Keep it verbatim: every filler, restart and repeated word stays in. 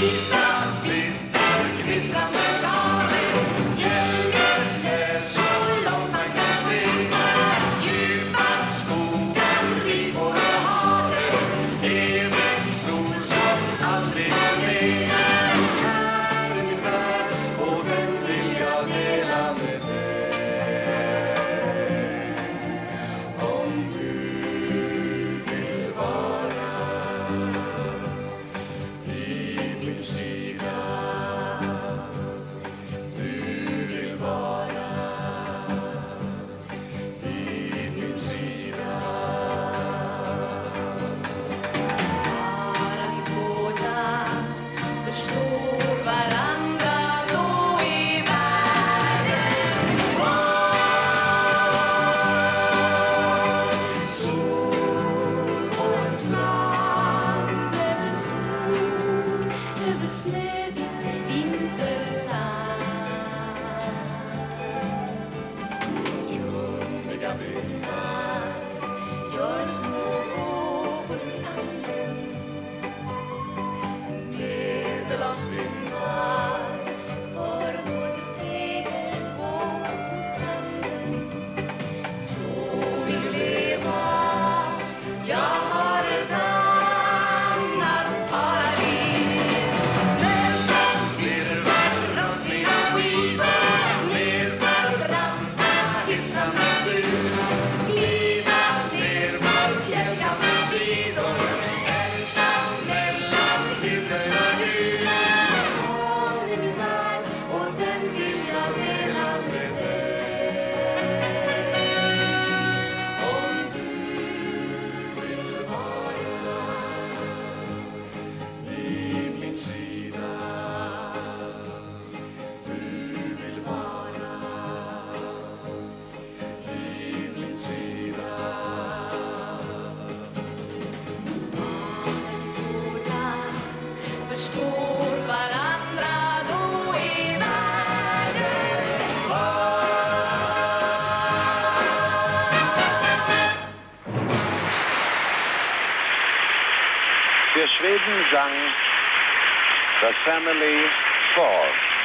Snövitt vinterland. Ljummiga brunnar gör små vågor i sanden. Medelhavsbrunnar för vår segelbåt på stranden. Så vill du leva, jag har ett annat paradis. Förstår varandra då i världen. Der Schweden sang The Family Four.